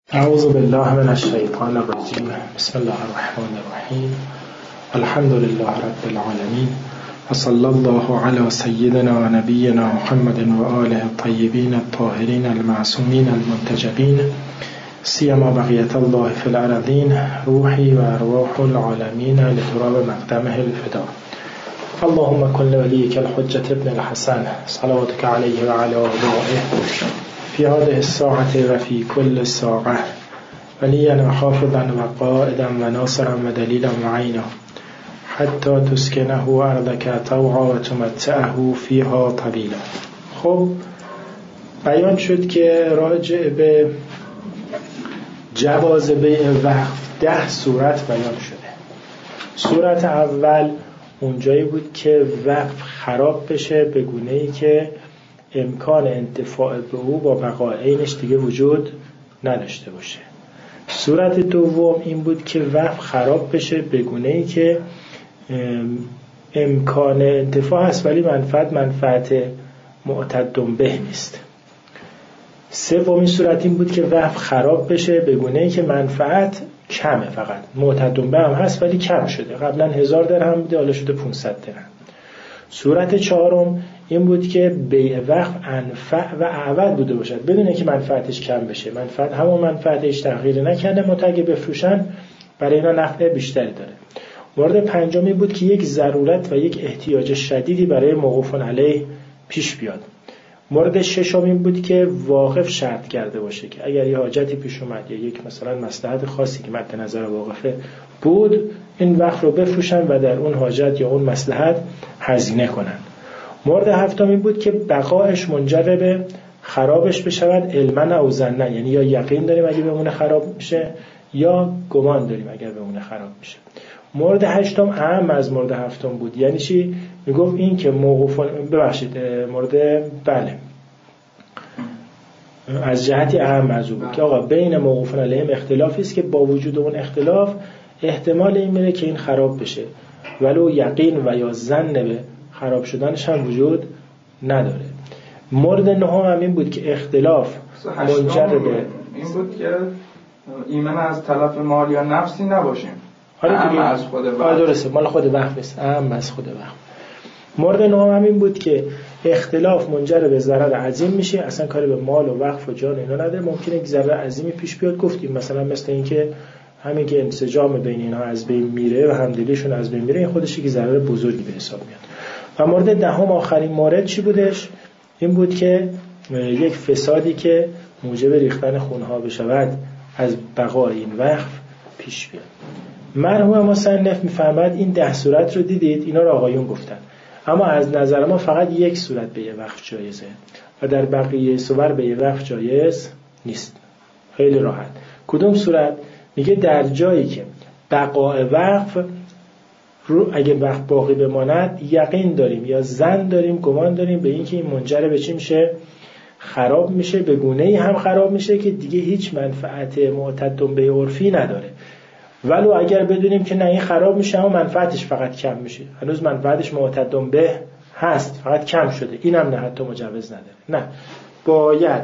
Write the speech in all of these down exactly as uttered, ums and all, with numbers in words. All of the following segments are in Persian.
اعوذ بالله من الشیطان الرجیم. بسم الله الرحمن الرحیم. الحمد لله رب العالمین و صلی الله علی سیدنا و نبینا محمد و آله الطیبین الطاهرین المعصومین المنتجبین سیما بقیت الله فی الارضین روحی و ارواح العالمین لتراب مقدمه الفدا. اللهم کن ولیک الحجة ابن الحسن صلواتك علیه و علی آبائه فی هذه الساعة و فی کل ساعة ولیا و حافظا و قائدا و ناصرا و دلیلا و عینا حتی تسکنه ارضک طوعا و تمتعه فیها طویلا. خب بیان شد که راجع به جواز بیع وقف ده صورت بیان شده. صورت اول اونجایی بود که وقف خراب بشه به گونه‌ای که امکان انتفاع به او با بقای عینش دیگه وجود نداشته باشه. صورت دوم این بود که وقف خراب بشه به گونه‌ای که امکان انتفاع هست ولی منفعت منفعت معتد به نیست. سومین صورت این بود که وقف خراب بشه به گونه‌ای که منفعت کمه، فقط معتد به هم هست ولی کم شده، قبلا هزار درهم بوده حالا شده پانصد درهم. صورت چهارم این بود که بیع وقف انفع و اعود بوده باشد بدون اینکه منفعتش کم بشه، منفعت همون منفعتش تغییر نکنه، متأگه بفروشن برای اینا نفع بیشتری داره. مورد پنجمی بود که یک ضرورت و یک احتیاج شدیدی برای موقوف علیه پیش بیاد. مورد ششم این بود که واقف شرط کرده باشه که اگر یه حاجتی پیش اومد یا یک مثلا مصلحت خاصی که مد نظر واقفه بود این وقت رو بفروشن و در اون حاجت یا اون مصلحت هزینه کنن. مورد هفتم این بود که بقایش منجر به خرابش بشود علما او ظنا، یعنی یا یقین داریم اگه بمونه خراب میشه یا گمان داریم اگر بمونه خراب میشه. مورد هشتم اهم از مورد هفتم بود، یعنی چی؟ میگفت این که موقوفان ببخشید مورد بله از جهتی اهم از بود که آقا بین موقوفان علیهم اختلافی است که با وجود اون اختلاف احتمال این میره که این خراب بشه ولو یقین و یا ظن به خراب شدنش هم وجود نداره. مورد نهم هم این بود که اختلاف منجر به این بود که ایمن از طرف مال یا نفسی نباشیم. آره دیگه از خود وقت. آره درسته، مال خود وقت نیست، اهم از خود وقت. مورد نهم هم این بود که اختلاف منجر به ضرر عظیم میشه، اصلا کاری به مال و وقف و جان اینا نداره، ممکنه یک ضرر عظیمی پیش بیاد. گفتیم مثلا مثل این که همین که انسجام بین اینها از بین میره و همدلیشون از بین میره این خودش یک ضرر بزرگی به حساب میاد. و مورد دهم آخرین مورد چی بودش؟ این بود که یک فسادی که موجب ریختن خونها بشود از بقای این وقف پیش بیاد. مرحوم مصنف میفهمد این ده صورت رو دیدید، اینا رو آقایون گفتن، اما از نظر ما فقط یک صورت به یه وقف جایزه و در بقیه صور به یه وقف جایز نیست. خیلی راحت. کدوم صورت؟ میگه در جایی که بقای وقف رو اگه وقت باقی بماند یقین داریم یا ظن داریم، گمان داریم به اینکه این منجر به چی میشه؟ خراب میشه، به گونه‌ای هم خراب میشه که دیگه هیچ منفعت معتد به عرفی نداره. ولو اگر بدونیم که نه این خراب میشه اما منفعتش فقط کم میشه، هنوز منفعتش معتد به هست فقط کم شده، اینم نه حتی مجوز نداره. نه، باید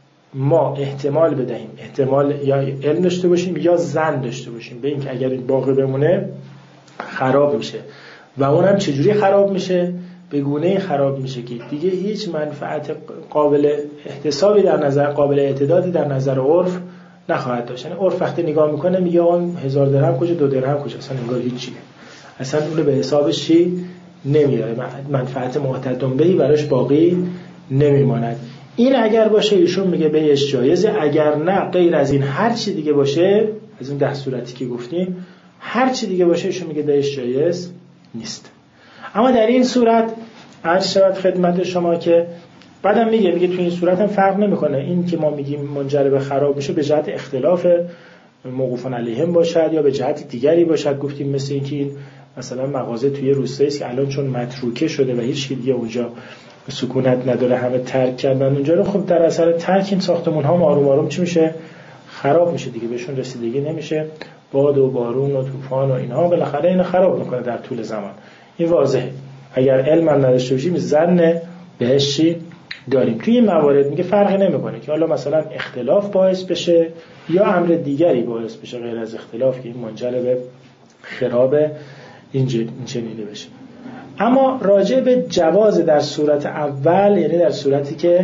ما احتمال بدهیم، احتمال یا علم داشته باشیم یا ظن داشته باشیم به اینکه اگر این باقی بمونه خراب میشه و اونم چجوری خراب میشه؟ به گونه‌ای خراب میشه که دیگه هیچ منفعت قابل احتسابی در نظر قابل اعتدادی در نظر عرف نخواهد داشت. یعنی عرف وقتی نگاه میکنه میگه اون هزار درهم کجا، دو درهم کجا، اصلا انگار هیچیه، اصلا اون به حسابش چی نمیاره، منفعت معتد بهی براش باقی نمیماند. این اگر باشه ایشون میگه بهش جایزه، اگر نه غیر از این هر چی دیگه باشه از اون ده صورتی که گفتیم هر چی دیگه باشه ایشون میگه بهش جایز نیست. اما در این صورت عرض شود خدمت شما که بعدم میگه میگه تو این صورت هم فرق نمیکنه، این که ما میگیم منجر به خراب میشه به جهت اختلاف موقوفان علیهم باشد یا به جهت دیگری باشد. گفتیم مثل اینکه این مثلا مغازه توی روستایی است که الان چون متروکه شده و هیچ کی دیگه اونجا سکونت نداره، همه ترک کردن اونجا رو، خب در اثر ترک این ساختمون ها آروم آروم چی میشه؟ خراب میشه دیگه، بهشون رسیدگی نمیشه، باد و بارون و طوفان و اینها بالاخره اینو خراب میکنه در طول زمان. این واضحه. اگر علم هم نداشته باشیم ظن بهش داریم. توی این موارد میگه فرقی نمیکنه که حالا مثلا اختلاف باعث بشه یا امر دیگری باعث بشه غیر از اختلاف که این منجر به خراب این چنینه بشه. اما راجع به جواز در صورت اول، یعنی در صورتی که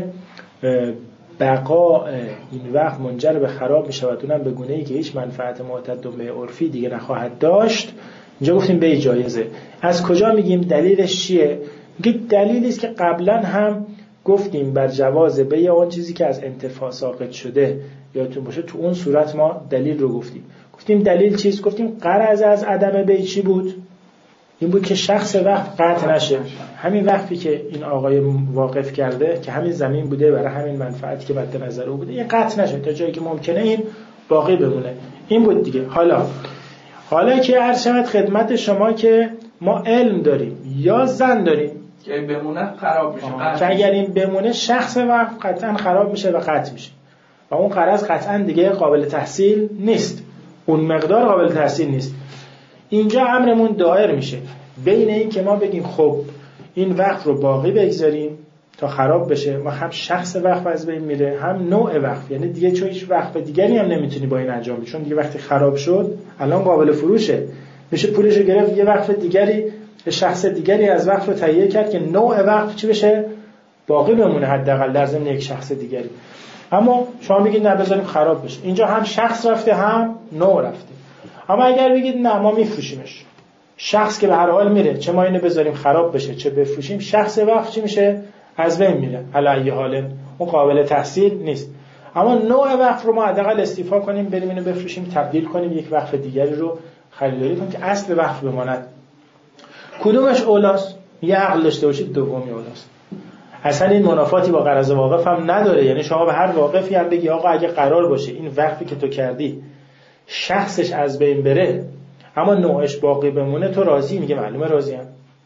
بقا این وقت منجر به خراب میشه و اونم به گونه‌ای که هیچ منفعت معتد به عرفی دیگه نخواهد داشت، اینجا گفتیم به جایزه. از کجا میگیم دلیلش چیه؟ میگه دلیلی است که قبلا هم گفتیم بر جواز بیع اون چیزی که از انتفاع ساقط شده، یادتون باشه تو اون صورت ما دلیل رو گفتیم. گفتیم دلیل چیست؟ گفتیم غرض از عدم بیع چی بود؟ این بود که شخص وقف قطع نشه. همین وقفی که این آقای واقف کرده که همین زمین بوده برای همین منفعتی که مد نظر او بوده، این قطع نشه تا جایی که ممکنه این باقی بمونه. این بود دیگه. حالا حالا که عرض شود خدمت شما که ما علم داریم یا زن داریم که بمونه خراب میشه، که اگر این بمونه شخص وقف قطعا خراب میشه و قطع میشه و اون قرض قطعا دیگه قابل تحصیل نیست، اون مقدار قابل تحصیل نیست. اینجا امرمون دایر میشه بین این که ما بگیم خب این وقف رو باقی بگذاریم تا خراب بشه و هم شخص وقف از بین میره هم نوع وقف، یعنی دیگه چون هیچ وقف دیگری هم نمیتونی با این انجام بدی، چون دیگه وقتی خراب شد الان قابل فروشه، میشه پولش رو گرفت یه وقف دیگری، شخص دیگری از وقف رو تهیه کرد که نوع وقف چی بشه؟ باقی بمونه حداقل در ضمن یک شخص دیگری. اما شما بگید نه بذاریم خراب بشه، اینجا هم شخص رفته هم نوع رفته. اما اگر بگید نه ما میفروشیمش، شخص که به هر حال میره، چه ما اینو بذاریم خراب بشه چه بفروشیم، شخص وقف چی میشه؟ از بین میره. علی حال اون قابل تحصیل نیست. اما نوع وقف رو ما حداقل استیفا کنیم، بریم اینو بفروشیم، تبدیل کنیم یک وقف دیگری رو خریداری کنیم که اصل وقف بماند. کدومش اولاست؟ یه عقل داشته باشید دومی اولاست. اصلا این منافاتی با قرض واقف هم نداره. یعنی شما به هر واقفی هم بگی آقا اگه قرار باشه این وقفی که تو کردی شخصش از بین بره اما نوعش باقی بمونه، تو راضی؟ میگه معلومه راضیم.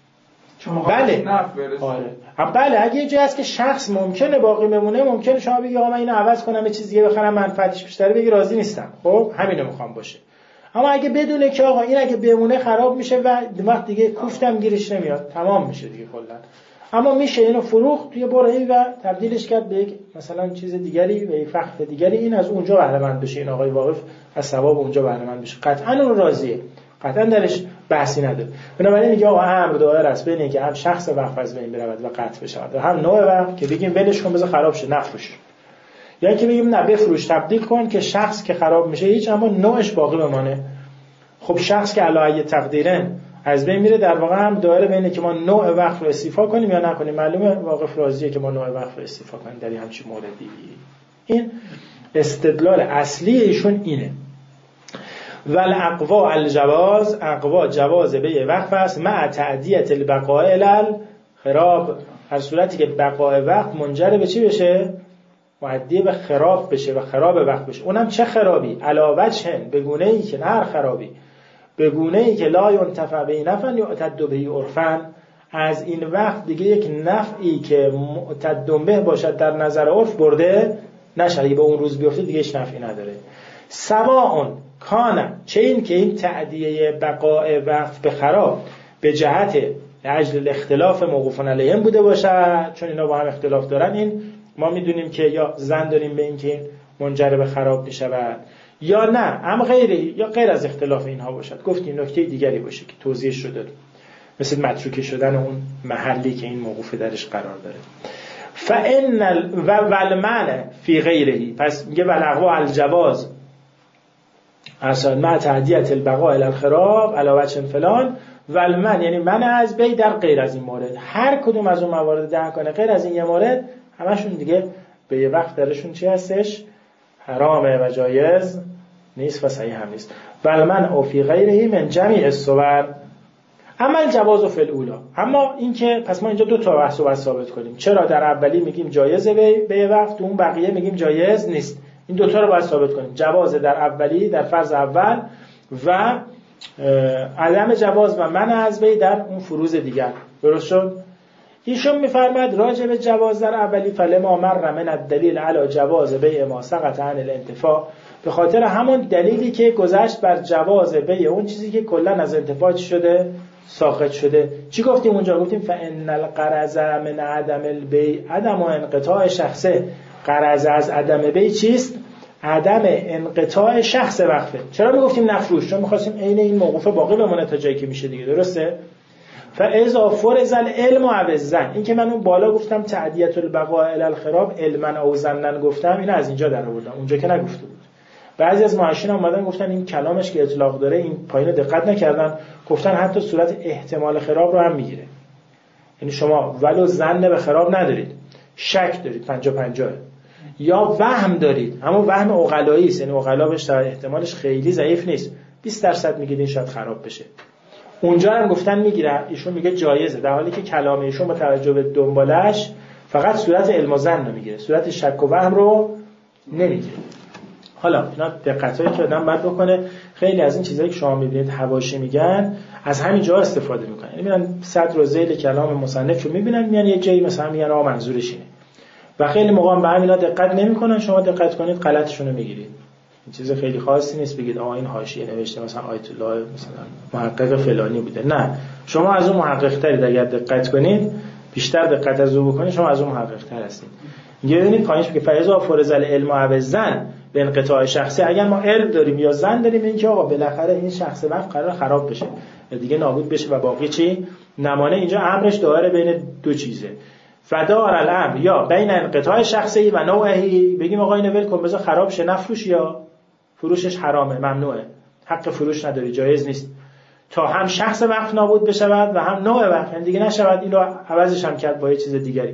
بله آره. بله اگه یه جایی هست که شخص ممکنه باقی بمونه، ممکنه شما بگی آقا من اینو عوض کنم یه چیز دیگه بخرم منفعتش بیشتره، بگی راضی نیستم، خب همینو میخوام باشه. اما اگه بدونه که آقا این اگه بمونه خراب میشه و وقت دیگه کوفتم گیرش نمیاد، تمام میشه دیگه کلا. اما میشه اینو فروخت توی برهه‌ای و تبدیلش کرد به یک مثلا چیز دیگری، به یک وقف دیگری، این از اونجا بهره مند بشه، این آقای واقف از ثواب اونجا بهره مند بشه، قطعا اون راضیه، قطعا درش بحثی نداره. بنابراین میگه آقا امر دایر است بین اینکه هم شخص وقف از بین برود و قطع بشه و هم نوع وقف که بگیم ولش کن بذار خراب شه نفروش، یا اینکه بگیم نه بفروش تبدیل کن که شخص که خراب میشه هیچ اما نوعش باقی بمانه. خب شخص که علی تقدیرن از بین میره، در واقع هم دایره بینه که ما نوع وقف رو استیفا کنیم یا نکنیم. معلومه واقف راضیه که ما نوع وقف رو استیفا کنیم در همچین موردی. این استدلال اصلی ایشون اینه. ول اقوا الجواز، اقوا جواز بیع وقف است مع تعدیت البقاء الی الخراب، هر صورتی که بقاء وقف منجر به چی بشه؟ معدی به خراب بشه و خراب وقف بشه. اونم چه خرابی؟ علی وجه، به گونه ای که نه هر خرابی، به گونه ای که لا ينتفع به نفع یعتد به عرفا، از این وقت دیگه یک نفعی که معتد به باشد در نظر عرف برده نشه، به اون روز بیفته دیگه هیچ نفعی نداره. سواء کان، چه این که این تعدیه بقاء وقف به خراب به جهت اجل اختلاف موقوف علیهم بوده باشد، چون اینا با هم اختلاف دارن، این ما میدونیم که یا زن داریم به این که این منجر به خراب میشود یا نه، هم غیره یا غیر از اختلاف اینها باشد. گفتیم نکته دیگری باشه که توضیحش رو داریم، مثل متروکه شدن اون محلی که این موقوف درش قرار داره. فان والمعنى فی غیره، پس میگه والاقوا الجواز اصلا مع تعدیت البقاء الی الخراب علی وجه فلان، والمن یعنی من از بی در غیر از این مورد، هر کدوم از اون موارد ده کنه غیر از این یه مورد همشون دیگه به یه وقت درشون چی هستش؟ حرامه و جایز نیست و صحیح هم نیست. والمن او فی غیره من جمیع الصور، اما الجواز فی الاولا، اما این که پس ما اینجا دو تا بحث رو ثابت کنیم، چرا در اولی میگیم جایزه به یه وقت، تو اون بقیه میگیم جایز نیست. این دو تا رو باید ثابت کنیم، جواز در اولی در فرض اول و عدم جواز و منع از بی در اون فروض دیگر. درست شد؟ ایشون میفرماید راجع به جواز در اولی فلما مر من الدلیل علی جواز بیع ما سقط عن الانتفاع، به خاطر همون دلیلی که گذشت بر جواز بیع اون چیزی که کلا از انتفاع شده ساقط شده. چی گفتیم اونجا؟ گفتیم فان القرض من عدم البیع عدم انقطاع شخصه. قرض از عدم بیع چیست؟ عدم انقطاع شخص وقفه. چرا میگفتیم نفروش؟ چون می‌خواستیم عین این موقوف باقی بمونه تا جایی که میشه دیگه، درسته؟ فاذا فرض العلم و الظن، این که من اون بالا گفتم تعدیه البقاء الی الخراب علما او ظنا گفتم، این از اینجا در آوردم، اونجا که نگفته بود. بعضی از معاشین اومدن گفتن این کلامش که اطلاق داره این پایین دقت نکردن، گفتن حتی صورت احتمال خراب رو هم میگیره. یعنی شما ولو ظن به خراب ندارید، شک دارید پنجاه پنجاه، یا وهم دارید، اما وهم عقلایی است، یعنی عقلا بهش احتمالش خیلی ضعیف نیست، بیست درصد میگید این شاید خراب بشه. اونجا هم گفتن میگیره، ایشون میگه جایزه، در حالی که کلام ایشون با توجه به دنبالش فقط صورت علم و ظن رو میگیره، صورت شک و وهم رو نمیگیره. حالا اینا دقتایی که آدم باید بکنه. خیلی از این چیزایی که شما میبینید حواشی میگن از همین جا استفاده میکنن، یعنی میرن صدر و ذیل کلام مصنف رو میبینن، میان یه جایی مثلا میگن آ منظورش اینه و خیلی موقع به همینا دقت نمیکنن. شما دقت کنید غلطشون رو میگیرید. این چیز خیلی خاصی نیست بگید آ این حاشیه نوشته مثلا آیت الله مثلا محقق فلانی بوده، نه، شما از اون محقق ترید. اگر دقت کنید، بیشتر دقت از او بکنید، شما از اون محقق تر هستید. میگه ببینید پایینش میگه فاذا فرض العلم و الظن به انقطاع شخصی، اگر ما علم داریم یا ظن داریم این که آقا بالاخره این شخص وقت قرار خراب بشه یا دیگه نابود بشه و باقی چی نمانه، اینجا امرش دایره بین دو چیزه، فدار الامر یا بین انقطاع شخصی و نوعی. بگیم آقا اینو ول کن بذار خراب شه، نفروش، یا فروشش حرامه، ممنوعه، حق فروش نداری، جایز نیست، تا هم شخص وقت نابود بشود و هم نوع وقت، یعنی دیگه نشود اینو عوضش هم کرد با یه چیز دیگری.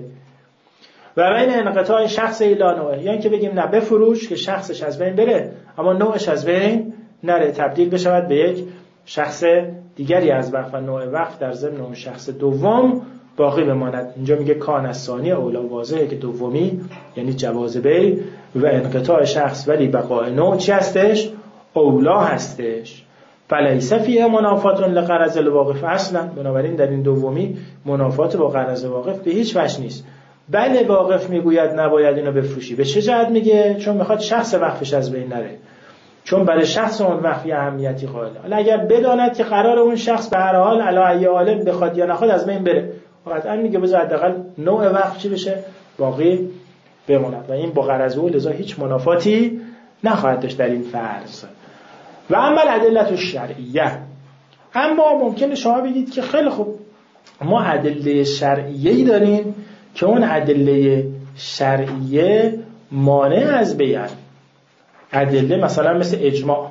و بین انقطاع شخص الی نوعه، یعنی که بگیم نه بفروش که شخصش از بین بره اما نوعش از بین نره، تبدیل بشود به یک شخص دیگری از وقت و نوع وقت در ضمن اون شخص دوم باقی بماند. اینجا میگه کان الثانی اولا، واضحه که دومی یعنی جواز بیع و انقطاع شخص، ولی بقاء نوع چی هستش؟ اولا هستش. فلیس فیه منافات لغرض الواقف اصلا، بنابراین در این دومی منافات با غرض واقف به هیچ وجه نیست. بله واقف میگوید نباید اینو بفروشی. به چه جهت میگه؟ چون میخواد شخص وقفش از بین نره، چون برای شخص اون وقفی اهمیتی قائله. حالا اگر بداند که قرار اون شخص به هر حال علی ای حال بخواد یا نخواد از بین بره، قطعا میگه بذار حداقل نوع وقف چی بشه، باقی بماند، و این با غرض او لذا هیچ منافاتی نخواهد داشت در این فرض. و اما الادله الشرعیه، اما ممکنه شما بگید که خیلی خوب ما ادله شرعیه‌ای داریم که اون ادله شرعیه مانع از بیع، ادله مثلا مثل اجماع،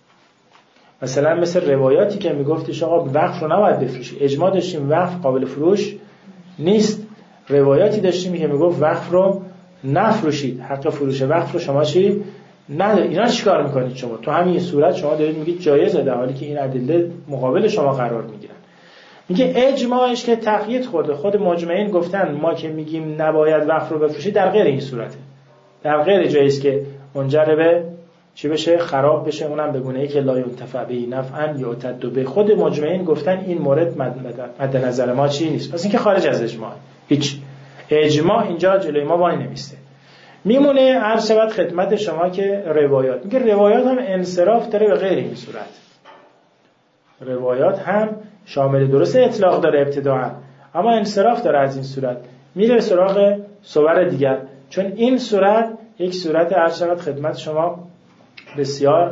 مثلا مثل روایاتی که میگفتش آقا وقف رو نباید بفروشی، اجماع داشتیم وقف قابل فروش نیست، روایاتی داشتیم که میگفت وقف رو نفروشید، حق فروش وقف رو شما چی ندارید. اینا چیکار میکنید شما؟ تو همین صورت شما دارید میگید جایزه، در حالی که این ادله مقابل شما قرار میگیرن. میگه اجماعش که تقیید خورده، خود مجمعین گفتن ما که میگیم نباید وقف رو بفروشید در غیر این صورته، در غیر جاییست که منجر به چی بشه؟ خراب بشه، اونم به گونه‌ای که لا ينتفع به نفعا یعتد به. خود مجمعین گفتن این مورد مد نظر ما چی نیست، پس این که خارج از اجماع، هیچ اجماع اینجا جلوی ما وای نمیسته. میمونه عرض شود خدمت شما که روایات، میگه روایات هم انصراف داره به غیر این صورت، روایات هم شامل درست اطلاق داره ابتداعا، اما انصراف داره از این صورت، میره به سراغ صور دیگر، چون این صورت یک صورت عرض شود خدمت شما بسیار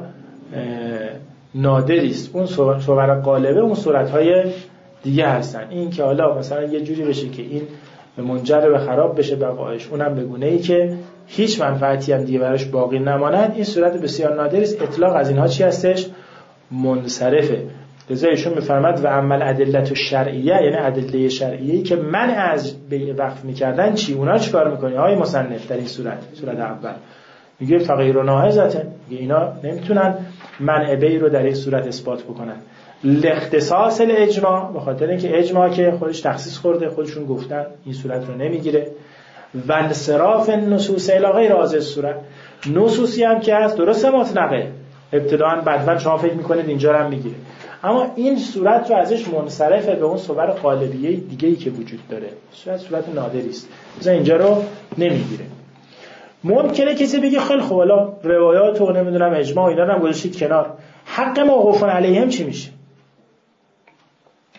نادری است. اون صور غالبه اون صورت‌های دیگه هستن، این که حالا مثلا یه جوری بشه که این منجر به خراب بشه بقایش، اونم به گونه‌ای که هیچ منفعتی هم دیگه براش باقی نماند، این صورت بسیار نادری است. اطلاق از اینها چی هستش؟ منصرفه. لذا ایشون میفرماد و عمل ادله الشرعیه، یعنی ادله شرعیه‌ای که منع از بیع وقف میکردن چی؟ اونا چیکار میکنی های مصنف در این صورت؟ صورت اول میگه فقیر و ناهضته، میگه اینا نمیتونن منع بیع رو در این صورت اثبات بکنن. لاختصاص الاجماع، به خاطر اینکه اجماع که خودش تخصیص خورده، خودشون گفتن این صورت رو نمیگیره. و انصراف النصوص الی غیر هذه الصورت، نصوصی هم که هست درسته مطلقه، ابتداءً بعداً شما فکر میکنید اینجا رو هم میگیره، اما این صورت رو ازش منصرفه به اون صور قالبیه دیگه‌ای که وجود داره، صورت صورت نادری است، مثلا اینجا رو نمیگیره. ممکنه کسی بگه خیلی خوب حالا روایات و نمیدونم اجماع اینا رو هم گذاشتید کنار، حق موقوف علیهم چی میشه؟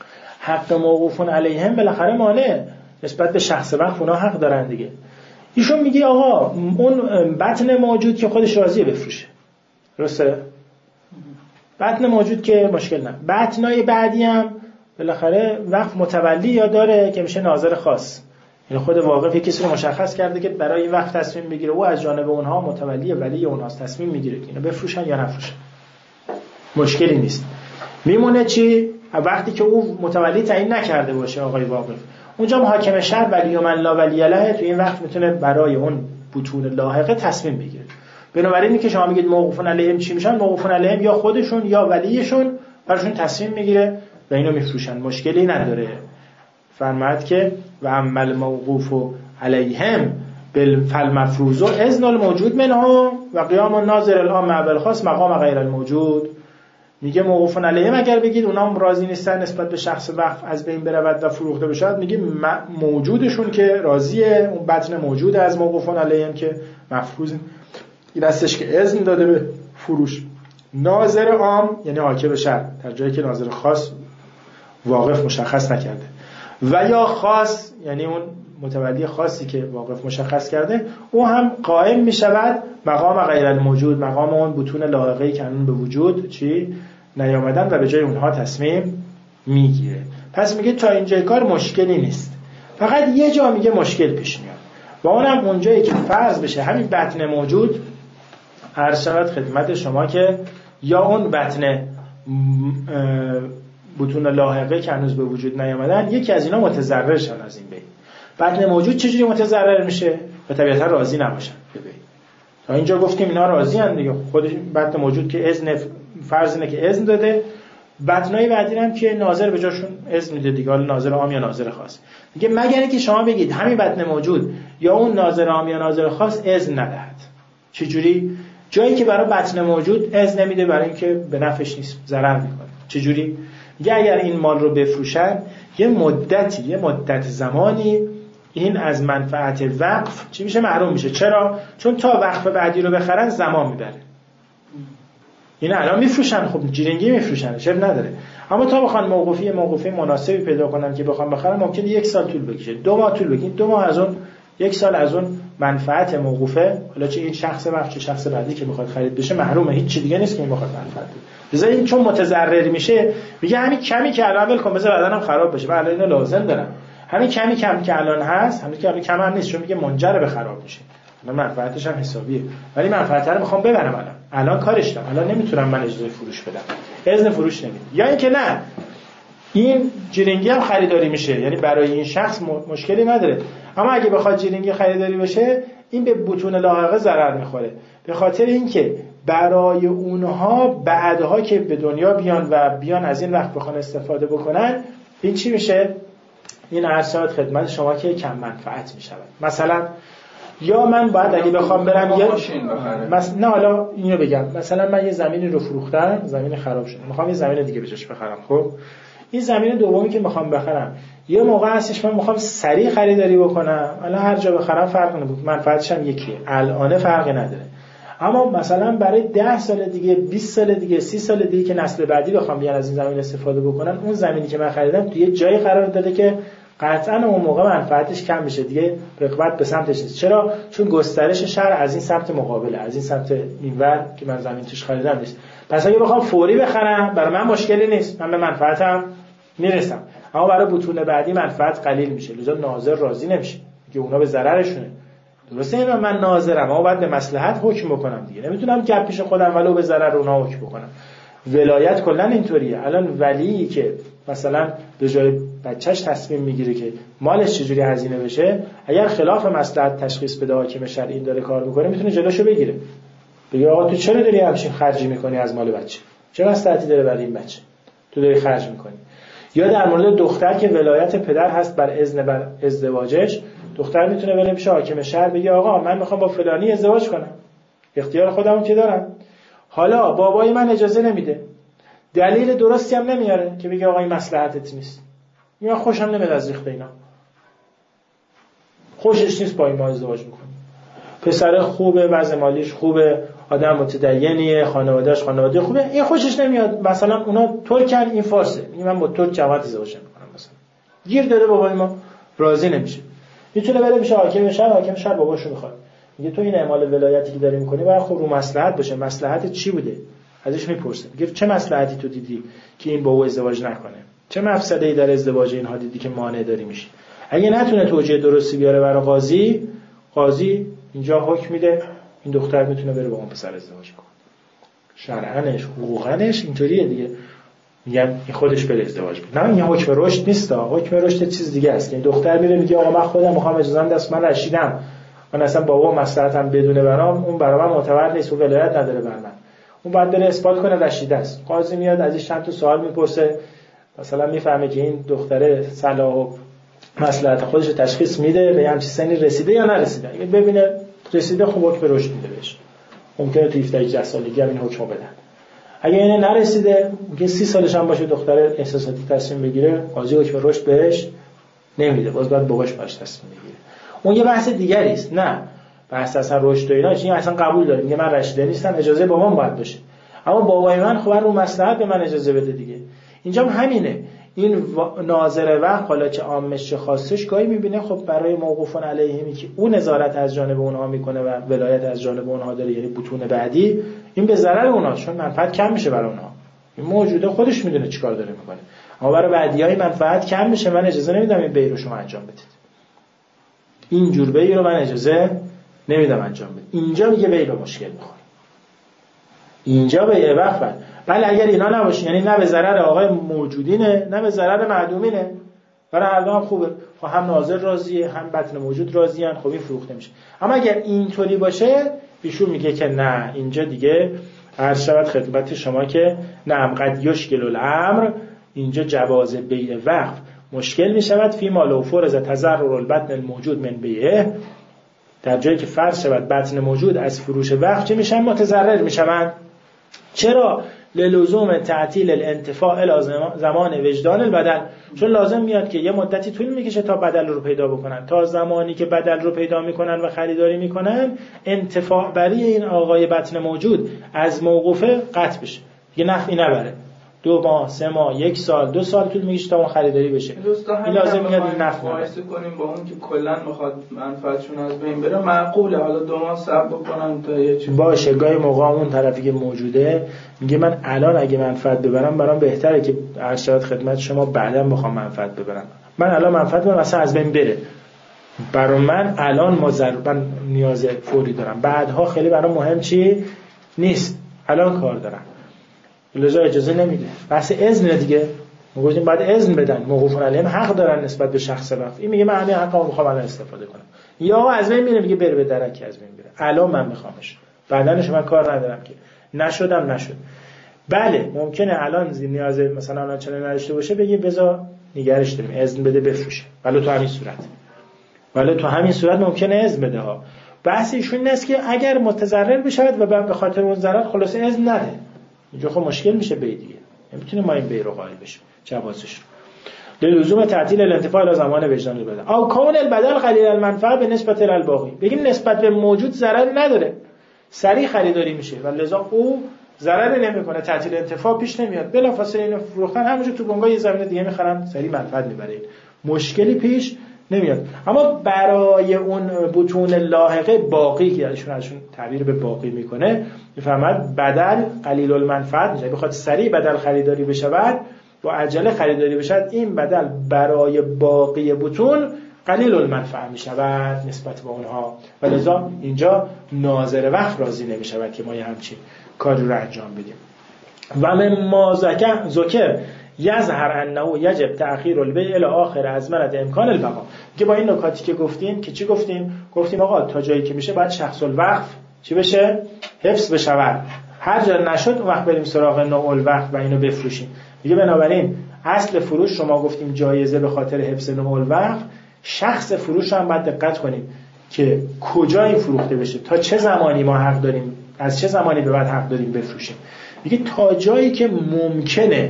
حق موقوفون علیهم بالاخره مانع نسبت به شخص وقف اونا حق دارن دیگه. ایشون میگه آقا اون بطن موجود که خودش راضیه بفروشه، درسته؟ بطن موجود که مشکل نه. بطنای بعدی هم بالاخره وقف متولی یا داره که میشه ناظر خاص، یعنی خود واقف یک کسی رو مشخص کرده که برای این وقف تصمیم بگیره، او از جانب اونها متولی ولی اونهاست تصمیم میگیره که اینو بفروشن یا نفروشن، مشکلی نیست. میمونه چی؟ وقتی که او متولی تعیین نکرده باشه آقای واقف، اونجا حاکم شهر ولی من لا ولی له تو این وقت میتونه برای اون بطون لاحقه تصمیم بگیره. بنابراین اینکه شما میگید موقوفون علیهم چی میشن؟ موقوفون علیهم یا خودشون یا ولیشون براشون تصمیم میگیره و اینو میفروشن، مشکلی نداره. فرماد که و عمل موقوف علیهم بالفالمفروض اذن الموجود منها و قیام الناظر العام مع الخاص مقام غیر الموجود. میگه موقوفون علیهم اگر بگید اونا هم راضی نیستن نسبت به شخص وقف از بین برود و فروخته بشه، میگه موجودشون که راضیه، اون بطن موجود از موقوفون علیهم که مفروض این هستش که اذن داده به فروش. ناظر عام یعنی حاکم شهر در جایی که ناظر خاص واقف مشخص نکرده، و یا خاص یعنی اون متولی خاصی که واقف مشخص کرده، او هم قائم می شود مقام غیر الموجود، مقام اون بطون لاحقه‌ای که اون به وجود چی نیامدن و به جای اونها تصمیم میگیره. پس میگه تا اینجای کار مشکلی نیست، فقط یه جا میگه مشکل پیش میاد و اونم اونجایی که فرض بشه همین بطن موجود عرض شود خدمت شما که یا اون بطن بطون لاحقه که هنوز به وجود نیامدن یکی از اینا متضرر شن از این بین. بطن موجود چجوری متضرر میشه؟ به طبیعتا راضی نباشن. تا اینجا گفتیم اینا راضی ان دیگه، خودش بطن موجود که اذن فرض اینه که اذن داده، بطنای بعدی هم که ناظر به جاشون اذن میده دیگه، حالا ناظر عام یا ناظر خاص. دیگه مگر اینکه شما بگید همین بطن موجود یا اون ناظر عام یا ناظر خاص اذن ندهد. چجوری؟ جایی که برای بطن موجود اذن نمیده برای اینکه به نفعش نیست، ضرر میکنه. چجوری؟ میگه اگر این مال رو بفروشن یه مدتی یه مدت زمانی این از منفعت وقف چی میشه؟ محروم میشه. چرا؟ چون تا وقف بعدی رو بخرن زمان میبره. این الان میفروشن، خب جیرنگی میفروشن، شب نداره، اما تا بخوان موقوفی موقوفی مناسبی پیدا کنن که بخوان بخرن ممکنه یک سال طول بکشه، دو ماه طول بکشه، دو ماه از اون یک سال از اون منفعت موقوفه، حالا چه این شخص وقت چه شخص بعدی که میخواد خرید بشه محرومه، هیچ چیز دیگه نیست که این بخواد منفعت بده. لذا این چون متضرر میشه میگه همین کمی که الان ول کن بذار بعداً خراب بشه، من اینو لازم دارم، همین کمی کم که الان هست، همین که الان کم هم نیست، چون میگه منجر به خراب میشه، من منفعتش هم حسابیه، ولی منفعت رو میخوام ببرم الان الان کارش دارم، الان نمیتونم من اجازه فروش بدم، اذن فروش نمیدم. یا اینکه نه این جیرنگی هم خریداری میشه، یعنی برای این شخص مشکلی نداره، اما اگه بخواد جیرنگی خریداری بشه این به بطون لاحقه ضرر میخوره، به خاطر اینکه برای اونها بعدها که به دنیا بیان و بیان از این وقت بخوان استفاده بکنن این چی میشه؟ این عرضات خدمت شما که کم منفعت میشود. مثلا یا من باید اگه بخوام برم یه مثلا نه حالا اینو بگم، مثلا من یه زمینی رو فروختم، زمین خراب شده، میخوام یه زمین دیگه بهش بخرم. خب این زمین دومی که میخوام بخرم یه موقع هستش من میخوام سریع خریداری بکنم، الان هر جا بخرم فرق نمیکنه، منفعتش هم یکیه، الان فرقی نداره، اما مثلا برای ده سال دیگه، بیست سال دیگه، سی سال دیگه که نسل بعدی بخوام بیان از این زمین استفاده بکنن، اون زمینی که من خریدم تو یه جایی قرار داده که قطعاً اون موقع منفعتش کم میشه دیگه، رقابت به سمتش نیست. چرا؟ چون گسترش شهر از این سمت مقابله، از این سمت اینور که من زمین توش خریدم نیست. پس اگه بخوام فوری بخرم برای من مشکلی نیست، من به منفعتم میرسم، اما برای بطون بعدی منفعت قلیل میشه، لذا ناظر راضی نمیشه که اونا به ضررشونه. درسته اینا من ناظرم اما باید به مصلحت حکم بکنم دیگه، نمیتونم گپ پیش خودم ولو به ضرر اونها حکم بکنم. ولایت کلا اینطوریه. الان ولی که مثلا به جای بچهش تصمیم میگیره که مالش چجوری هزینه بشه، اگر خلاف مصلحت تشخیص بده حاکم شرعی داره کار میکنه، میتونه جلوشو بگیره، بگه آقا تو چرا داری همچین خرجی میکنی از مال بچه، چه مصلحتی داره برای این بچه تو داری خرج میکنی. یا در مورد دختر که ولایت پدر هست بر اذن بر ازدواجش، دختر میتونه بره پیش حاکم شهر بگه آقا من میخوام با فلانی ازدواج کنم، اختیار خودمو که دارم، حالا بابای من اجازه نمیده، دلیل درستی هم نمیاره که بگه آقا این مصلحتت نیست، من خوشم نمیاد از ریخت اینا، خوشش نیست با این ما ازدواج میکنه، پسر خوبه، وضع مالیش خوبه، آدم متدینیه، خانواده‌اش خانواده خوبه، این خوشش نمیاد، مثلا اونا ترکن این فارسه، میگه من با ترک جواد ازدواج میکنم مثلا، گیر داده بابای ما راضی نمیشه. میتونه بره میشه حاکم شهر، حاکم شهر باباشو میخواد، میگه تو این اعمال ولایتی که داری میکنی باید خب رو مصلحت باشه، مصلحت چی بوده؟ ازش میپرسه، میگه چه مصلحتی تو دیدی که این با او ازدواج نکنه؟ چه مفسده‌ای در ازدواج اینها دیدی که مانع داری میشه؟ اگه نتونه توجیه درستی بیاره برای قاضی، قاضی اینجا حکم میده این دختر میتونه بره با اون پسر ازدواج کنه. شرعنش، حقوقنش اینطوریه دیگه. میگم این خودش بره ازدواج کنه. نه این حکم رشد نیست، حکم رشد چیز دیگه است. این دختر میره میگه آقا من خودم میخوام اجازه دست من رشیدم، من اصلا بابا مصلحتم بدونه برام، اون برام معتبر نیست و ولایت نداره بر من. اون بعد بره اثبات کنه رشیده است. قاضی میاد ازش چند تا سوال میپرسه، مثلا میفهمه که این دختره صلاح و مصلحت خودش تشخیص میده، به همچین سنی رسیده یا نرسیده. اگه ببینه رسیده خب حکم رشد میده بهش. ممکنه تو هفده هجده سالگی هم این حکمو بدن. اگه اینه نرسیده، که سی سالش هم باشه دختر احساساتی تصمیم بگیره، قاضی حکم رشد بهش نمیده، باز باید باباش باش تصمیم بگیره. اون یه بحث دیگری است. نه بحث اصلا رشد و اینا چی اصلا قبول داره، میگه من رشیده نیستم، اجازه بابام باید باشه. اما بابای من خب رو مصلحت به من اجازه بده دیگه. اینجا هم همینه. این ناظر وقت حالا که عامش چه خاصش گاهی میبینه خب برای موقوفون علیهمی که اون نظارت از جانب اونها میکنه و ولایت از جانب اونها داره، یعنی بطون بعدی، این به ضرر اونها، چون منفعت کم میشه برای اونها. این موجوده خودش میدونه چیکار داره میکنه، اما برای بعدیای منفعت کم میشه. من اجازه نمیدم این بی رو شما انجام بدید، این جور بی رو من اجازه نمیدم انجام بدید. اینجا میگه بی به مشکل میخوره، اینجا به یه وقت بر. بله اگر اینا نباشه، یعنی نه به ضرر آقای موجودینه نه به ضرر معدومینه، برای هر دو هم خوبه. خب هم ناظر راضیه هم بطن موجود راضیان، خب این فروخته میشه. اما اگر اینطوری باشه ایشون میگه که نه، اینجا دیگه عرض شود خدمت شما که نعم قد یشکل الامر، اینجا جواز بیع وقف مشکل میشود. فی ما لو فرض تضرر البطن الموجود من بیعه، در جایی که فرض شود بطن موجود از فروش وقف چه میشن؟ متضرر میشوند. چرا؟ للزوم تعطیل الانتفاع الی زمان وجدان البدل، چون لازم میاد که یه مدتی طول میکشه تا بدل رو پیدا بکنن، تا زمانی که بدل رو پیدا میکنن و خریداری میکنن انتفاع بری این آقای بطن موجود از موقوفه قطع بشه، یه نفعی نبره. دو ماه، سه ماه، یک سال، دو سال طول میکشه تا اون خریداری بشه. این لازم میاد این نفع مقایسه کنیم با اون که کلا میخواد منفعتشون از بین بره، معقوله حالا دو ماه صبر بکنن تا یه چیز باشه. گاهی موقع اون طرفی که موجوده میگه من الان اگه منفعت ببرم برام بهتره که عرض خدمت شما بعداً بخوام منفعت ببرم. من الان منفعت ببرم مثلا از بین بره، برای من الان مضر، من نیاز فوری دارم، بعدها خیلی برام مهم چی نیست، الان کار دارم، لذا اجازه نمیده. بحث اذن دیگه، میگیم بعد اذن بدن، موقوفون علیهم حق دارن نسبت به شخص وقت. این میگه من همین حقمو میخوام الان استفاده کنم، یا از بین میره میگه بره به درک از بین بره، الان من میخوامش، بعدنش من کار ندارم که نشدم نشد. بله ممکنه الان نیاز مثلا الان چنین نداشته باشه، بگی بذار نگرش داریم اذن بده بفروشه، ولی تو همین صورت ولی تو همین صورت ممکنه اذن بده ها. بحث ایشون این است که اگر متضرر بشود و به خاطر اون ضرر خلاص اذن نده، اینجا خب مشکل میشه بی دیگه، نمیتونه ما این بی رو قائل بشیم جوازش رو. لزوم تعطیل الانتفاع الی زمان وجدان البدل او کون البدل قلیل المنفعه به نسبت الباقی، بگیم نسبت به موجود ضرر نداره، سریع خریداری میشه و لذا او ضرر نمیکنه، تعطیل انتفاع پیش نمیاد، بلافاصله اینو فروختن همونجا تو بنگاه یه زمین دیگه میخرن، سریع منفعت میبره، مشکلی پیش نمیاد. اما برای اون بطون لاحقه باقی که ایشون ازشون تعبیر به باقی میکنه، میفهمد بدل قلیل المنفعت میشه، بخواد سریع بدل خریداری بشود و عجله خریداری بشود، این بدل برای باقی بطون قلیل المنفعه میشود نسبت به اونها، و لذا اینجا ناظر وقت راضی نمیشود که ما یه همچین کاری رو انجام بدیم. و من ما ذکر ذکر یظهر انه یجب تأخیر البیع الی آخر ازمنه امکان البقاء، که با این نکاتی که گفتیم که چی گفتیم؟ گفتیم آقا تا جایی که میشه باید شخص الوقف چی بشه؟ حفظ بشود. هر جا نشد اون وقت بریم سراغ نوع الوقف و اینو بفروشیم. میگه بنابراین اصل فروش شما گفتیم جایزه به خاطر حفظ نوع الوقف، شخص فروش هم باید دقت کنیم که کجا این فروخته بشه، تا چه زمانی ما حق داریم، از چه زمانی به بعد حق داریم بفروشیم. میگه تا جایی که ممکنه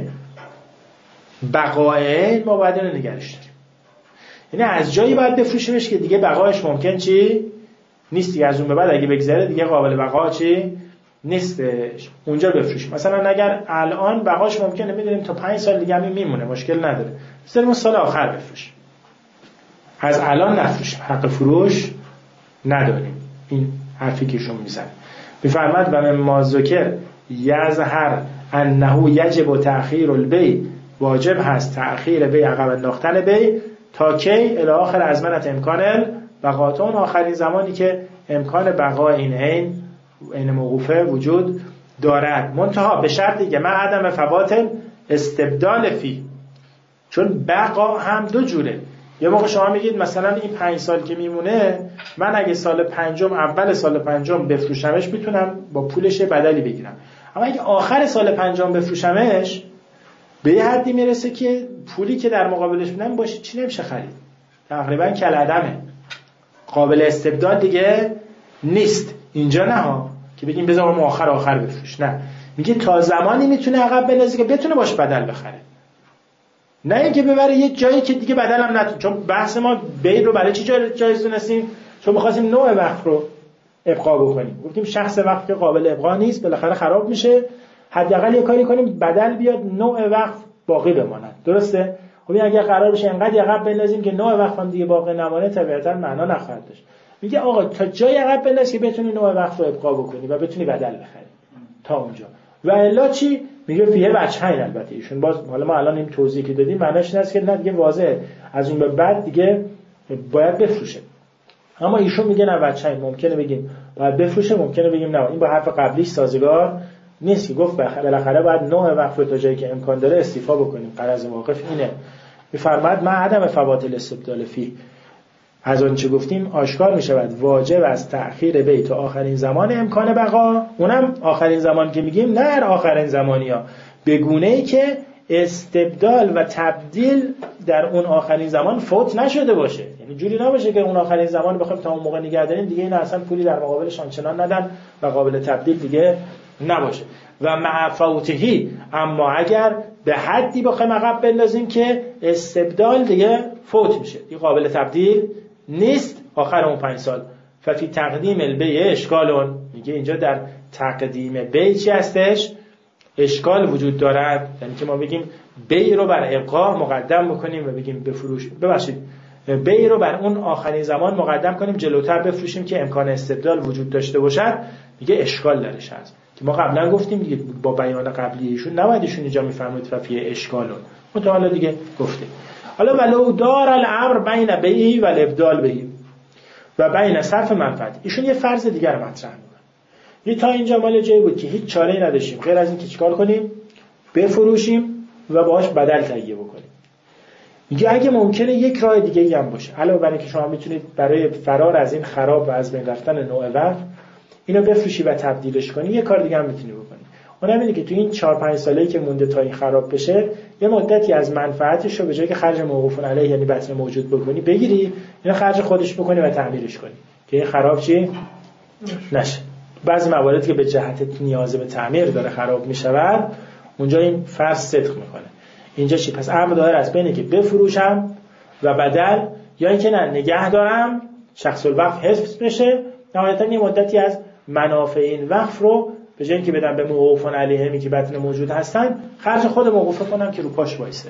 بقای ما باید اینو نگرش داریم، یعنی از جایی باید بفروشیمش که دیگه بقایش ممکن چی نیست دیگه، از اون به بعد اگه بگذره دیگه قابل بقا چی نیستش اونجا بفروشیم. مثلا اگر الان بقاش ممکنه میدونیم تا پنج سال دیگه همین میمونه، مشکل نداره، بذاریم سال آخر بفروشیم، از الان نفروشیم، حق فروش نداریم. این حرفی که ایشون میزنه. میفرماد و مما ذکر یظهر انه یجب تأخیر البیع، واجب هست تأخیر بیع، عقب انداختن بیع تا کی؟ الی آخر ازمنت امکان بقا، اون آخرین زمانی که امکان بقای این عین عین موقوفه وجود دارد، منتها به شرطی که من عدم فوات استبدال فی، چون بقا هم دو جوره. یه موقع شما میگید مثلا این پنج سال که میمونه من اگه سال پنجم اول سال پنجم بفروشمش میتونم با پولش بدلی بگیرم، اما اگه آخر سال پنجم بفروشمش به یه حدی میرسه که پولی که در مقابلش میدم باشه چی نمیشه خرید، تقریبا کالعدمه، قابل استبدال دیگه نیست. اینجا نه ها که بگیم بذار ما آخر آخر بفروش، نه، میگه تا زمانی میتونه عقب بندازه که بتونه باش بدل بخره، نه اینکه ببره یه جایی که دیگه بدل هم نتونه. چون بحث ما بیع رو برای چی جایز دونستیم؟ چون می‌خواستیم نوع وقت رو ابقا بکنیم. گفتیم شخص وقت که قابل ابقا نیست بالاخره خراب میشه، حداقل یه کاری کنیم بدل بیاد نوع وقت باقی بماند. درسته؟ خب اگه قرار بشه انقدر عقب بندازیم که نوع وقت هم دیگه باقی نمونه، طبیعتا معنا نخواهد داشت. میگه آقا تا جای عقب بنداز که بتونی نوع وقت رو ابقا بکنی و بتونی بدل بخری تا اونجا. و الا چی؟ میگه فیه وجهین. البته ایشون باز حالا ما الان این توضیحی که دادیم معناش این است که نه دیگه واضحه از اون به بعد دیگه باید بفروشه، اما ایشون میگه نه وجهین، ممکنه بگیم باید بفروشه، ممکنه بگیم نه، این با حرف قبلیش سازگار نیست که گفت بالاخره باید نوع وقت رو تا جایی که امکان داره استیفا بکنیم. غرض موقف اینه. میفرماد ما عدم فوات الاستبدال فی، از اون چه گفتیم آشکار می شود واجب از تأخیر بیع تا آخرین زمان امکان بقا، اونم آخرین زمان که میگیم نه آخرین زمانی ها، به گونه ای که استبدال و تبدیل در اون آخرین زمان فوت نشده باشه. یعنی جوری نباشه که اون آخرین زمان بخوایم تا اون موقع نگه داریم دیگه این اصلا پولی در مقابلش آنچنان ندن و قابل تبدیل دیگه نباشه. و مع فوتهی، اما اگر به حدی بخوایم عقب بندازیم که استبدال دیگه فوت میشه، دیگه قابل تبدیل نیست آخر اون پنج سال، ففی تقدیم البیع اشکالون، میگه اینجا در تقدیم بیع چی هستش؟ اشکال وجود دارد. یعنی که ما بگیم بیع رو بر ابقا مقدم بکنیم و بگیم بفروش، ببخشید بیع رو بر اون آخرین زمان مقدم کنیم جلوتر بفروشیم که امکان استبدال وجود داشته باشد، میگه اشکال درش هست. که ما قبلا گفتیم دیگه با بیان قبلی ایشون نباید ایشون اینجا میفرمایید ففی اشکالون، متعالی دیگه گفته. حالا ولو دار الامر بین بیعی و الابدال بیعی و بین صرف منفعت، ایشون یه فرض دیگر مطرح میکنه. یه تا اینجا مال جایی بود که هیچ چاره‌ای نداشتیم غیر از این که چیکار کنیم؟ بفروشیم و باهاش بدل تهیه بکنیم. میگه اگه ممکنه یک راه دیگه‌ای هم باشه، علاوه بر اینکه شما میتونید برای فرار از این خراب و از بین رفتن نوع وقت اینو بفروشی و تبدیلش کنی، یه کار دیگه هم میتونی بکنی. اونم اینه که تو این چهار پنج ساله‌ای که مونده تا این خراب بشه یه مدتی از منفعتش رو به جای که خرج موقوف علیه یعنی بطن موجود بکنی بگیری، اینو خرج خودش بکنی و تعمیرش کنی که این خراب چی نشه. بعضی مواردی که به جهت نیاز به تعمیر داره خراب میشود اونجا این فرض صدق میکنه. اینجا چی؟ پس امر داره از بینه که بفروشم و بدل، یا اینکه نه نگه دارم شخص الوقف حفظ بشه، نهایتا یه مدتی از منافع این وقف رو به جای اینکه بدم به موقوفان علیهمی که بطن موجود هستن خرج خود موقوفه کنم که رو پاش وایسه،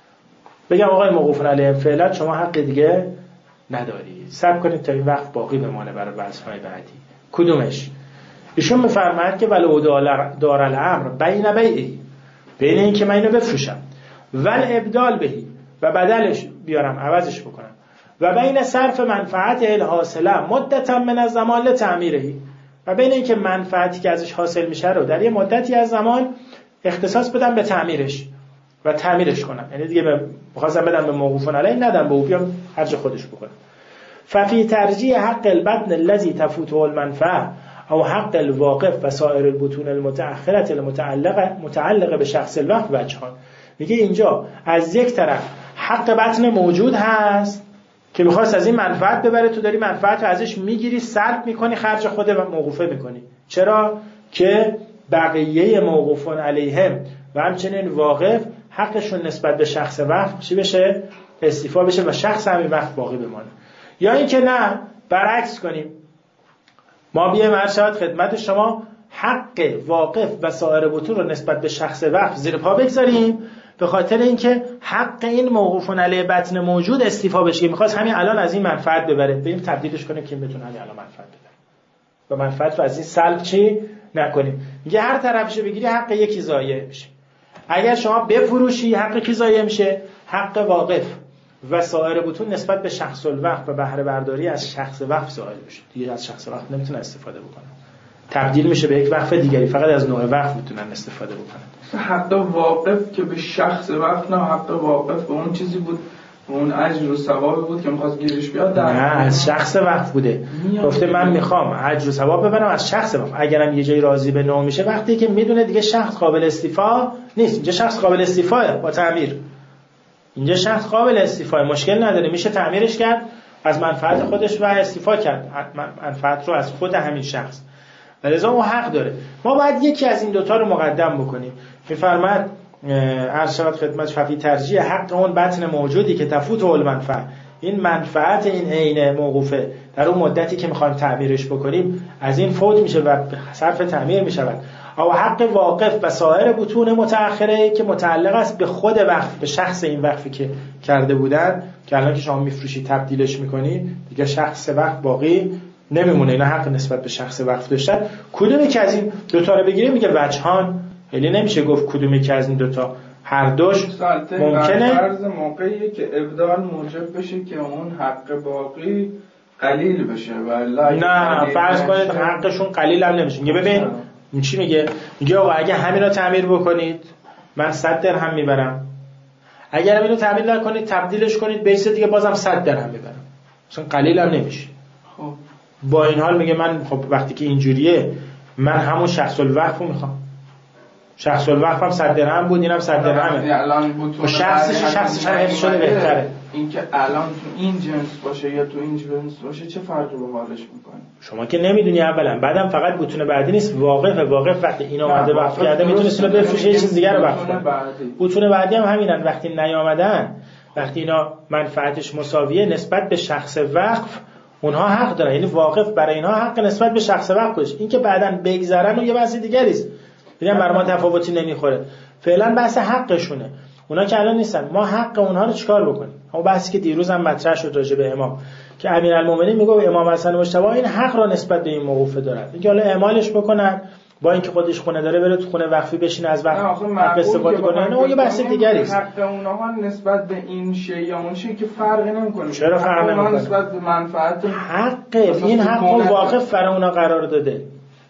بگم آقای موقوفان علیهم فعلا شما حق دیگه نداری، صبر کنید تا این وقت باقی بمانه برای بحث‌های بعدی. کدومش؟ ایشون میفرماید که ولو دار الامر بین بیعی، بین این که من اینو بفروشم ول ابدال بهی و بدلش بیارم عوضش بکنم، و بین صرف منفعت الحاصله مدتا من الزمان لتعمیرهی، و بین این که منفعتی که ازش حاصل میشه رو در یه مدتی از زمان اختصاص بدم به تعمیرش و تعمیرش کنم، یعنی دیگه بخواستم بدم به موقوفون علیه ندم به او، بیام خرج خودش بکنم. ففی ترجیح حق البطن الذي تفوته المنفعه او حق الواقف و سایر البطون المتأخره المتعلقه متعلقه به شخص الوقت وجهان. میگه اینجا از یک طرف حق بطن موجود هست که میخواست از این منفعت ببره، تو داری منفعت رو ازش میگیری، سلب میکنی، خرج خود موقوفه میکنی. چرا؟ که بقیه موقوفون علیهم و همچنین واقف حقشون نسبت به شخص وقت چی بشه؟ استیفا بشه و شخص همین وقت باقی بمانه. یا اینکه نه برعکس کنیم، ما بیایم هر شود خدمت شما حق واقف و سایر بطون رو نسبت به شخص وقف زیر پا بگذاریم به خاطر اینکه حق این موقوف علیه بطن موجود استیفا بشه. می‌خواست همین الان از این منفعت ببره، بریم تبدیلش کنیم که بتونه همین الان منفعت ببره و منفعت رو از این سلب چی نکنیم. میگه هر طرفشو بگیری حق یکی ضایع میشه. اگر شما بفروشی حق کی ضایع میشه؟ حق واقف و سایر بطون نسبت به شخص الوقف و بهره برداری از شخص وقف ضایع میشه. دیگه از شخص وقف نمیتونه استفاده بکنه، تبدیل میشه به یک وقف دیگری، فقط از نوع وقف میتونن استفاده بکنن. حق واقف که به شخص وقف نه، حق واقف به اون چیزی بود، اون اجر و ثواب بود که می‌خواست گیرش بیاد. نه از شخص وقف بوده، گفته من میخوام اجر و ثواب ببرم از شخص وقف. اگرم یه جایی راضی به نوع میشه وقتی که میدونه دیگه شخص قابل استیفا نیست. اینجا شخص قابل استیفاه با تعمیر، اینجا شخص قابل استیفا، مشکل نداره، میشه تعمیرش کرد از منفعت خودش و استیفا کرد منفعت رو از خود همین شخص، ولذا اون حق داره. ما باید یکی از این دوتا رو مقدم بکنیم. میفرماد عرض شود خدمت ففی ترجیح حق اون بطن موجودی که تفوت اول منفعه، این منفعت این عین موقوفه در اون مدتی که میخوایم تعمیرش بکنیم از این فوت میشه و صرف تعمیر میشود. او حق واقف و سایر بطون متأخره که متعلق است به خود وقف، به شخص این وقفی که کرده بودن، که الان که شما میفروشی تبدیلش میکنی دیگه شخص وقف باقی نمیمونه، اینا حق نسبت به شخص وقف داشتن. کدومی که از این دوتا رو بگیره میگه وجهان، یعنی نمیشه گفت کدومی که از این دوتا، هر دوش ممکنه. فرض موقعی که ابدال موجب بشه که اون حق باقی قلیل بشه و نه فرض کنید حقشون قلیل هم نمیشه. میگه ببین این چی میگه؟ میگه آقا اگه همین رو تعمیر بکنید من صد درهم میبرم، اگر همین رو تعمیر نکنید تبدیلش کنید بیس دیگه بازم صد درهم میبرم، اصلا قلیل هم نمیشه. خب با این حال میگه من خب وقتی که اینجوریه من همون شخص الوقف رو میخوام، شخص الوقف هم صد درهم بود اینم صد درهمه، الان بتونه شخصش شخصش هم حفظ شده بهتره. این که الان تو این جنس باشه یا تو این جنس باشه چه فرقی به حالش میکنه؟ شما که نمیدونی اولا، بعدم فقط بتونه بعدی نیست، واقف واقف وقتی این اومده وقف کرده میتونه سینو بفروشه یه چیز دیگه رو وقف کنه. بتونه بعدی هم همینن، وقتی نیامدن، وقتی اینا منفعتش مساویه نسبت به شخص وقف اونها حق دارن، یعنی واقف برای اینها حق نسبت به شخص وقف کش. این که بعدن بگذرن و یه بحث دیگری است، ببینم بر ما تفاوتی نمیخوره. فعلا بحث حقشونه، اونا که الان نیستن، ما حق اونها رو چیکار بکنیم؟ اون بحثی که دیروز هم مطرح شد راجع به امام که امیرالمومنین میگه امام حسن مجتبی این حق را نسبت به این موقوفه دارن، اینکه حالا اعمالش بکنن، با اینکه خودش خونه داره بره تو خونه وقفی بشینه از وقت استفاده کنه، نه اون یه بحث دیگری است. حق اونها نسبت به این شی یا اون شی که فرقی نمیکنه. چرا فرق نمیکنه؟ نسبت به منفعت حق این حق واقف برای اونها قرار داده،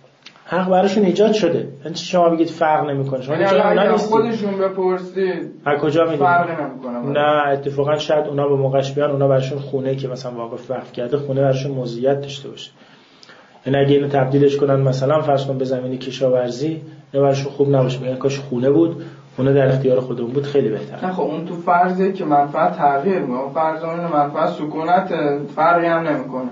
حق براشون ایجاد شده. یعنی شما بگید فرق نمیکنه، شما یعنی اگه خودشون بپرسید از کجا میدونید فرق نمیکنه؟ نه اتفاقا شاید اونا به موقعش بیان، اونا براشون خونه که مثلا واقف وقف کرده خونه براشون مزیت داشته باشه، یعنی اگه اینو تبدیلش کنن مثلا فرض کن به زمین کشاورزی نه براشون خوب نباشه، میگن کاش خونه بود، خونه در اختیار خودمون بود خیلی بهتره. نه خب اون تو فرضی که منفعت تغییر میکنه، فرض اون منفعت سکونت فرقی هم نمیکنه.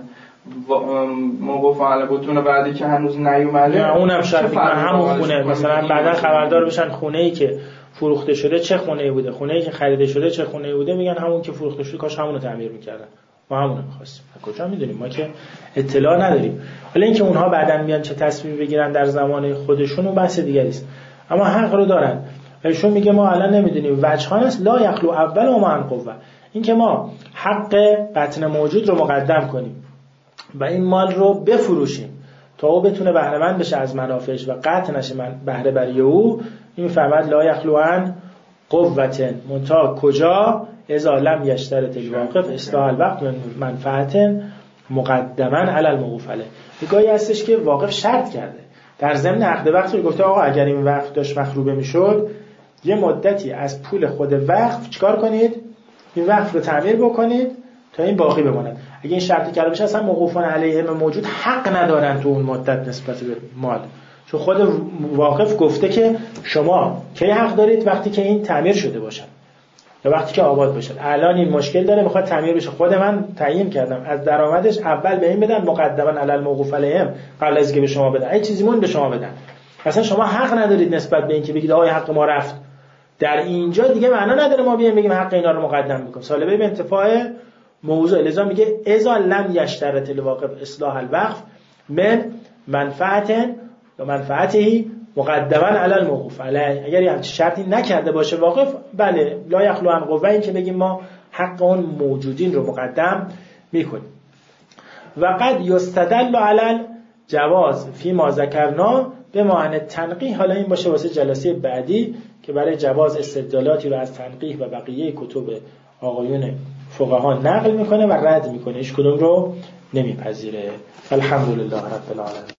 موقوف علی بطون بعدی که هنوز نیومده، نه اونم شاید میگن همون خونه مثلا بعدا خبردار بشن خونه‌ای که فروخته شده چه خونه‌ای بوده، خونه‌ای که خریده شده چه خونه‌ای بوده، میگن همون که فروخته شده کاش همون رو تعمیر می‌کردن، ما همون رو می‌خواستیم. کجا می‌دونیم؟ ما که اطلاع نداریم. حالا اینکه اونها بعداً میان چه تصمیمی بگیرن در زمان خودشون اون بحث دیگری است، اما حق رو دارن. ایشون میگه ما الان نمی‌دونیم وجهان است لا یخلو اول و ما قوه، اینکه ما حق بطن موجود رو مقدم کنیم و این مال رو بفروشیم تا او بتونه بهره مند بشه از منافعش و قطع نشه من بهره بری او. این میفهمد لا یخلو عن قوة منتها کجا اذا لم یشترط الواقف اصلاح الوقت منفعت مقدما علی الموقوف علیه. گاهی هستش که واقف شرط کرده در ضمن عقد وقت رو گفته آقا اگر این وقت داشت مخروبه میشد یه مدتی از پول خود وقف چیکار کنید؟ این وقف رو تعمیر بکنید تا این باقی بماند. اگه این شرطی کرده بشه اصلا موقوفان علیه موجود حق ندارن تو اون مدت نسبت به مال، چون خود واقف گفته که شما کی حق دارید؟ وقتی که این تعمیر شده باشه یا وقتی که آباد باشه. الان این مشکل داره میخواد تعمیر بشه، خود من تعیین کردم از درآمدش اول به این بدن مقدما علی الموقوف علیهم قبل از اینکه به شما بدن، این چیزی مون به شما بدن. اصلا شما حق ندارید نسبت به اینکه بگید آقا حق ما رفت. در اینجا دیگه معنا نداره ما بیایم بگیم حق اینا رو مقدم میکنیم. سالبه به انتفاع موضوع لذا میگه اذا لم یشترط الواقف اصلاح الوقف من منفعت یا منفعته مقدما علی الموقوف علیه. اگر یه شرطی نکرده باشه واقف، بله لا یخلو عن قوه، این که بگیم ما حق اون موجودین رو مقدم میکنیم. و قد یستدل علی جواز فی ما ذکرنا به معنی تنقیح. حالا این باشه واسه جلسه بعدی که برای جواز استدلالاتی رو از تنقیح و بقیه کتب آقایون فقها نقل میکنه و رد میکنه، هیچ کدوم رو نمیپذیره. الحمدلله رب العالمین.